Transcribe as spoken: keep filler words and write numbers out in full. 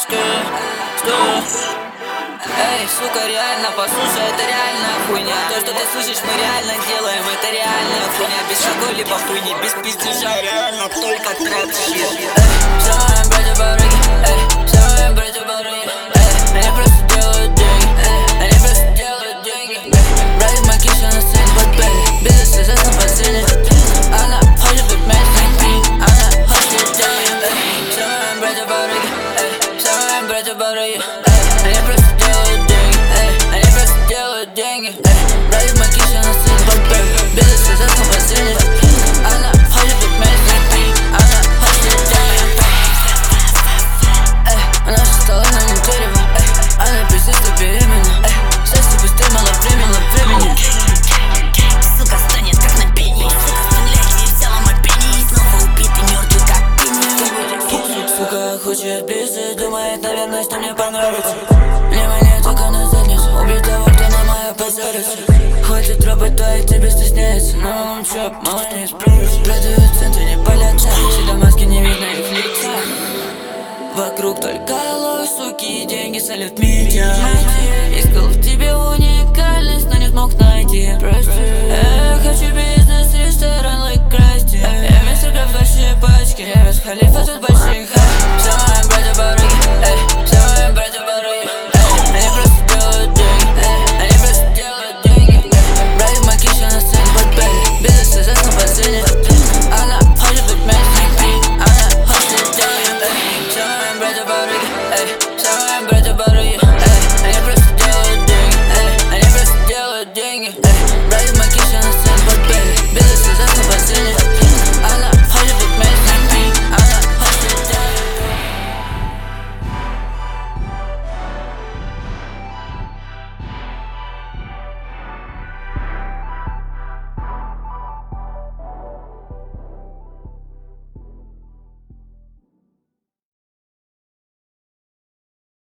Эй, сука, реально, послушай, это реальная хуйня. То, что ты слышишь, мы реально делаем, это реальная хуйня. Без шагов либо хуйни, без пиздежа, реально только трэп-щит. Эй, все мои братья барыги, эй, все мои братья барыги, эй, они просто делают деньги, эй, они просто делают деньги. Братья Макиша на сцене, бэк-бэк, бизнес известно по цене. Она хочет быть местной, она хочет деньги, эй, все мои братья барыги, эй, все мои братья барыги, эй, они просто делают деньги, эй, они просто делают деньги, эй, братья Макиша на сцене, бэк-бэк, бизнес известно по цене. Она хочет быть местной, она хочет деньги, эй, она же стала на мне дерево, эй, она пиздец, что беременна, эй, счастье быстрее, мало времени, мало времени. Сука станет как на пении, сука стреляет и взяла мопени, и снова убитый, мертвый как пенни. Сука хочет пиздец, думает, наверное, что мне понравится. Внимание только на задницу, убить того, кто на мою позорится. Хватит робот, твои тебе стесняется, но он чоп, мало не справится. Продают центры, не палят цены, всегда маски не видно их лица. Вокруг только лох, суки и деньги солят медиа. Искал в тебе уникальность, но не смог найти. Я хочу бизнес, ресторан, лайк красти. Я без сука в большие пачки, я без халифа, тут большие хаты.